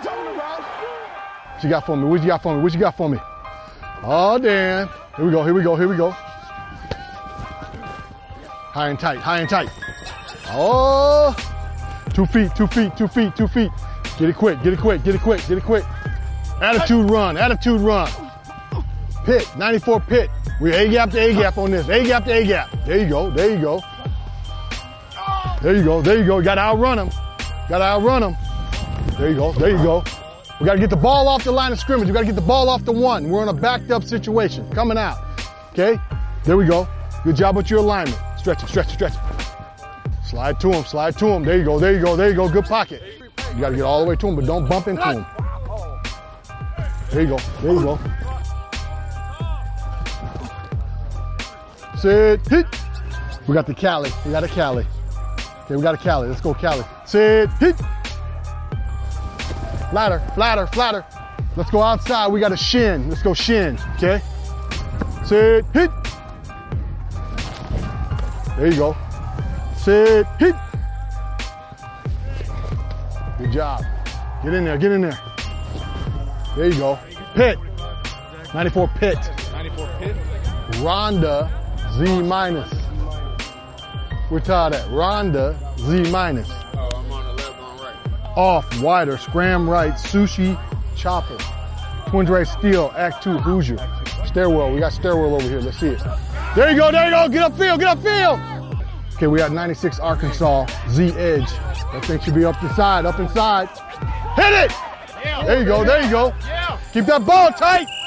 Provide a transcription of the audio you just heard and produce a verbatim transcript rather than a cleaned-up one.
What you got for me? What you got for me? What you got for me? Oh, damn. Here we go, here we go, here we go. High and tight, high and tight. Oh, two feet, two feet, two feet, two feet. Get it quick, get it quick, get it quick, get it quick. Attitude run, attitude run. Pit, ninety-four pit. We're A-gap to A-gap on this. A-gap to A-gap. There you go, there you go. There you go, there you go. You gotta outrun him. Gotta outrun him. There you go, there you go. We gotta get the ball off the line of scrimmage. We gotta get the ball off the one. We're in a backed up situation. Coming out. Okay? There we go. Good job with your alignment. Stretch it, stretch it, stretch it. Slide to him, slide to him. There you go, there you go, there you go. Good pocket. You gotta get all the way to him, but don't bump into him. There you go, there you go. Sit, hit. We got the Cali, we got a Cali. Okay, we got a Cali, let's go Cali. Sit, hit. Flatter, flatter, flatter. Let's go outside, we got a shin. Let's go shin, okay? Sit, hit. There you go. Sit, hit. Good job. Get in there, get in there. There you go. Pit. ninety-four pit. ninety-four pit. Ronda Z minus. We're taught at Ronda Z minus. Oh, I'm on the left, on right. Off, wider, scram right, sushi, chopper. Twins right steel, act two, Hoosier. Stairwell, we got stairwell over here, let's see it. There you go, there you go, get upfield, get upfield. Okay, we got ninety-six Arkansas, Z edge. That thing should be up inside, up inside. Hit it! There you go, there you go. Keep that ball tight.